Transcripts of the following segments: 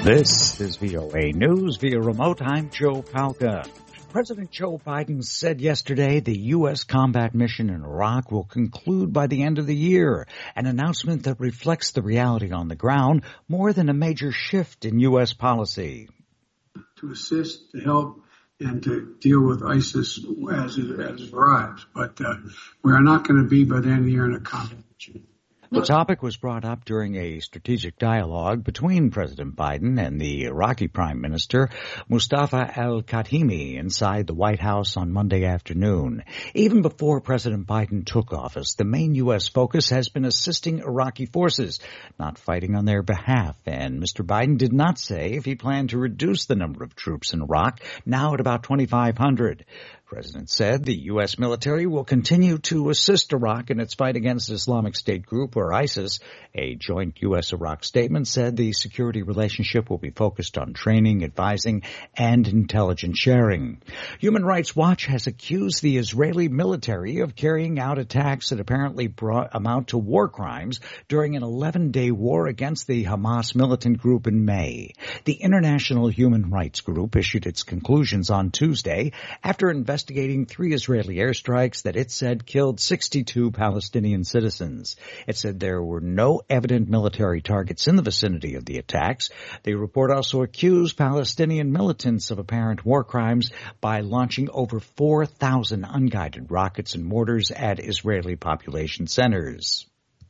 This is VOA News via remote. I'm Joe Palca. President Joe Biden said yesterday the U.S. combat mission in Iraq will conclude by the end of the year, an announcement that reflects the reality on the ground more than a major shift in U.S. policy. To assist, to help, and to deal with ISIS as it arrives. But we are not going to be by the end of the year in a combat mission. The topic was brought up during a strategic dialogue between President Biden and the Iraqi Prime Minister Mustafa al-Kadhimi inside the White House on Monday afternoon. Even before President Biden took office, the main U.S. focus has been assisting Iraqi forces, not fighting on their behalf. And Mr. Biden did not say if he planned to reduce the number of troops in Iraq, now at about 2,500. The President said the U.S. military will continue to assist Iraq in its fight against the Islamic State group or ISIS. A joint U.S.-Iraq statement said the security relationship will be focused on training, advising, and intelligence sharing. Human Rights Watch has accused the Israeli military of carrying out attacks that apparently amount to war crimes during an 11-day war against the Hamas militant group in May. The International Human Rights Group issued its conclusions on Tuesday after investigating 3 Israeli airstrikes that it said killed 62 Palestinian citizens. It said there were no evident military targets in the vicinity of the attacks. The report also accused Palestinian militants of apparent war crimes by launching over 4,000 unguided rockets and mortars at Israeli population centers.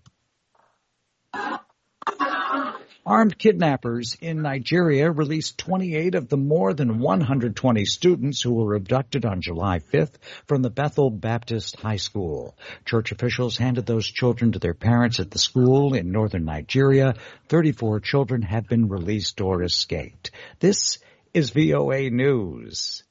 Armed kidnappers in Nigeria released 28 of the more than 120 students who were abducted on July 5th from the Bethel Baptist High School. Church officials handed those children to their parents at the school in northern Nigeria. 34 children have been released or escaped. This is VOA News.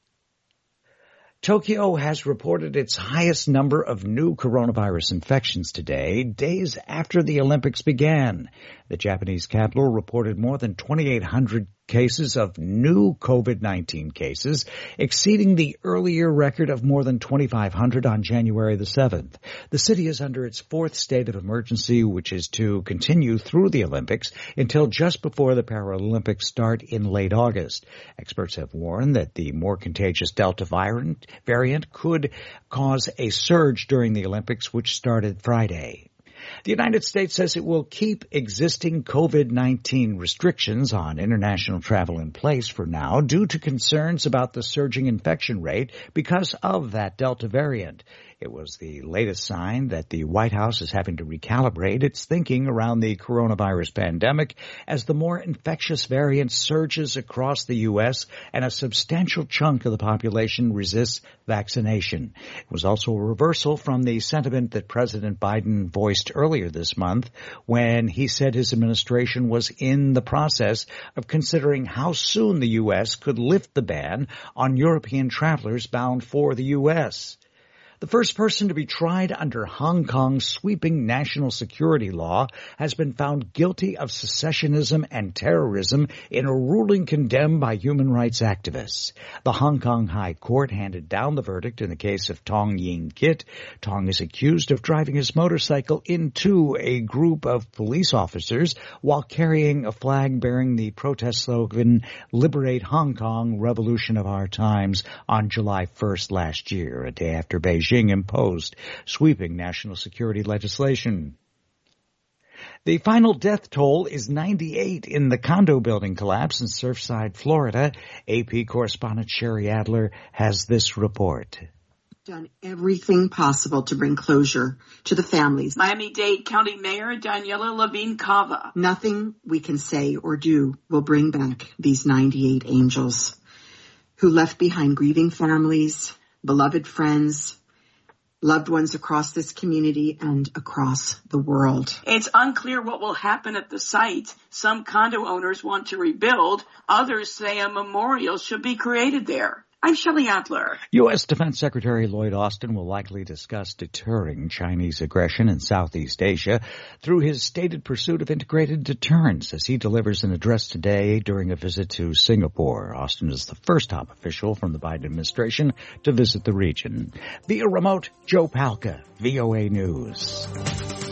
Tokyo has reported its highest number of new coronavirus infections today, days after the Olympics began. The Japanese capital reported more than 2,800 cases of new COVID-19 cases, exceeding the earlier record of more than 2,500 on January the 7th. The city is under its 4th state of emergency, which is to continue through the Olympics until just before the Paralympics start in late August. Experts have warned that the more contagious Delta variant could cause a surge during the Olympics, which started Friday. The United States says it will keep existing COVID-19 restrictions on international travel in place for now due to concerns about the surging infection rate because of that Delta variant. It was the latest sign that the White House is having to recalibrate its thinking around the coronavirus pandemic as the more infectious variant surges across the U.S. and a substantial chunk of the population resists vaccination. It was also a reversal from the sentiment that President Biden voiced earlier this month when he said his administration was in the process of considering how soon the U.S. could lift the ban on European travelers bound for the U.S. The first person to be tried under Hong Kong's sweeping national security law has been found guilty of secessionism and terrorism in a ruling condemned by human rights activists. The Hong Kong High Court handed down the verdict in the case of Tong Yin Kit. Tong is accused of driving his motorcycle into a group of police officers while carrying a flag bearing the protest slogan, "Liberate Hong Kong, Revolution of Our Times," on July 1st last year, a day after Beijing imposed sweeping national security legislation. The final death toll is 98 in the condo building collapse in Surfside, Florida. AP correspondent Sherry Adler has this report. Done everything possible to bring closure to the families. Miami-Dade County Mayor Daniela Levine Cava. Nothing we can say or do will bring back these 98 angels who left behind grieving families, beloved friends, loved ones across this community and across the world. It's unclear what will happen at the site. Some condo owners want to rebuild. Others say a memorial should be created there. I'm Shelley Adler. U.S. Defense Secretary Lloyd Austin will likely discuss deterring Chinese aggression in Southeast Asia through his stated pursuit of integrated deterrence as he delivers an address today during a visit to Singapore. Austin is the first top official from the Biden administration to visit the region. Via remote, Joe Palca, VOA News.